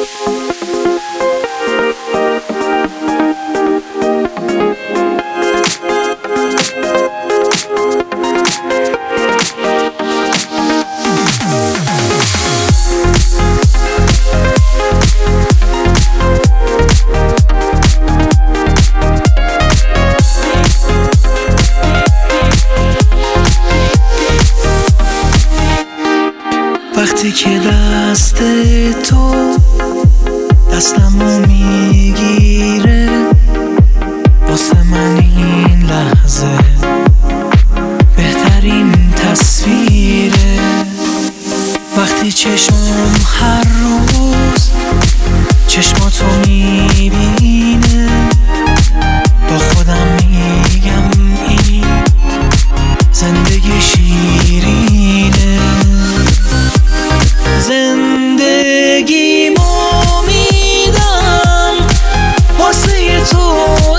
وقتی که دست تو دستمو میگیره، واسه من این لحظه بهترین تصویره. وقتی چشمم هر روز چشماتو میبینه، با خودم میگم این زندگی شیرینه. زندگیمو میدم واسه تو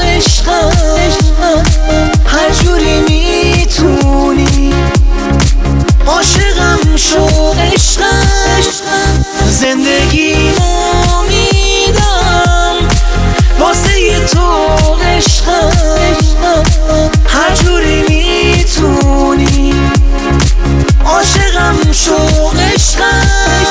عشقم، هر جوری میتونی عاشقم شو عشقم. زندگیمو میدم واسه تو عشقم، هر جوری میتونی عاشقم شو عشقم.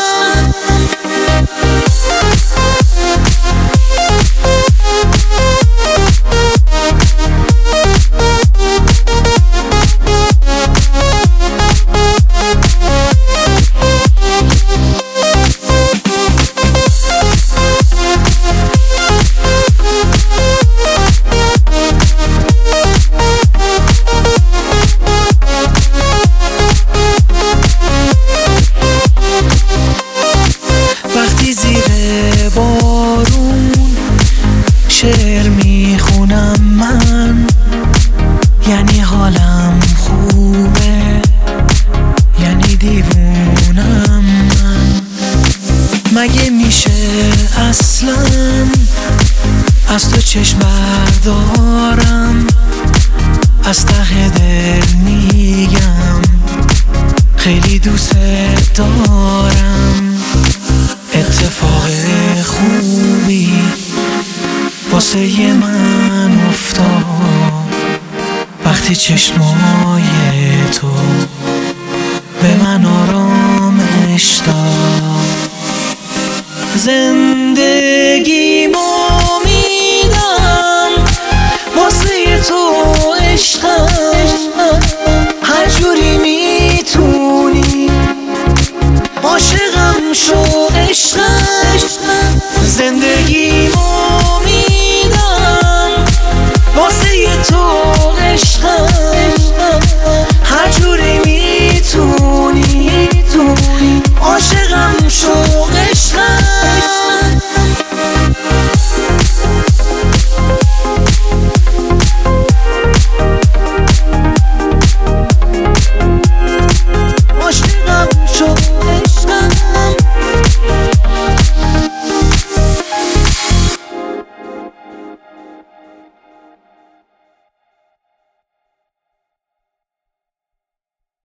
شعر میخونم من، یعنی حالم خوبه، یعنی دیوونم من. مگه میشه اصلا از تو چشم بردارم؟ از ته دل میگم خیلی دوست دارم. اتفاق خوبی واسه من افتاد وقتی چشمای تو